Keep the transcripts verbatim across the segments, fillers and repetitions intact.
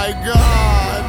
my God.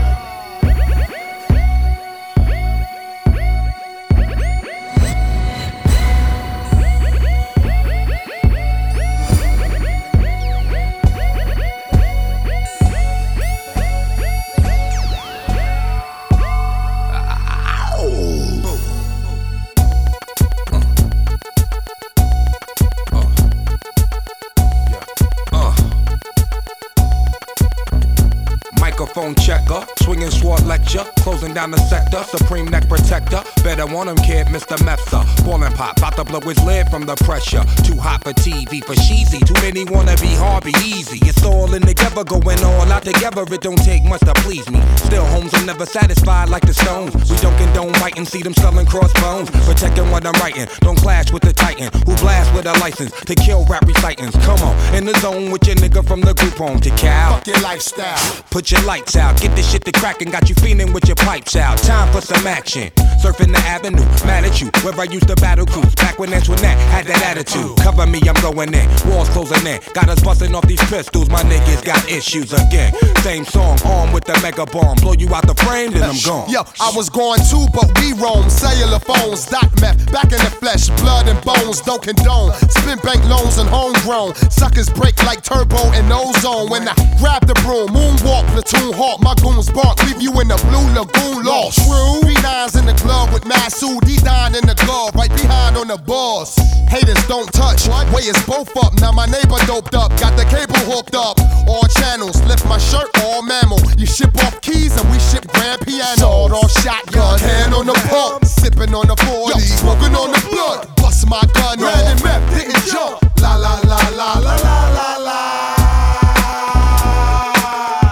Microphone checker, swinging sword lecture, closing down the sector, supreme neck protector. Better want him, kid, Mister Mepsa. Ballin' pop, bout to blow his lid from the pressure. Too hot for T V, for cheesy. Too many wanna be hard, be easy. It's all in together, going all out together. It don't take much to please me. Still, homes are never satisfied like the Stones. We don't condone biting, see them selling crossbones. Protecting what I'm writing, don't clash with the titan who blast with a license to kill rap recitants. Come on, in the zone with your nigga from the group home to Cal. Fuck your lifestyle. Put your lights out, get this shit to crackin', got you feeling with your pipes out. Time for some action. Surfing the avenue, mad at you, where I used to battle cruise. Back when Antoinette had that attitude. Cover me, I'm going in, walls closing in. Got us busting off these pistols, my niggas got issues again. Same song, armed with the mega bomb. Blow you out the frame, then I'm gone. Yo, I was going too, but we roam. Cellular phones, doc meth, back in the flesh, blood and bones, don't condone. Spin bank loans and homegrown. Suckers break like turbo and ozone. When I grab the broom, moonwalk, platoon hawk, my goons bark, leave you in the blue lagoon lost. True. Three nines in the glove with Masood, D nine in the glove, right behind on the balls. Haters don't touch, way is both up. Now my neighbor doped up, got the cable hooked up. All channels, lift my shirt, all mammal. You ship off keys and we ship grand piano. Sawed off shotgun, hand on the pump, sipping on the forty, smoking on the blood. Bust my gun off, and meth didn't jump. La la la la la la la la.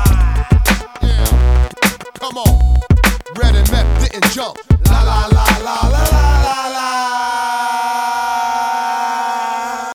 Yeah, come on. Red and meth didn't jump. La la la la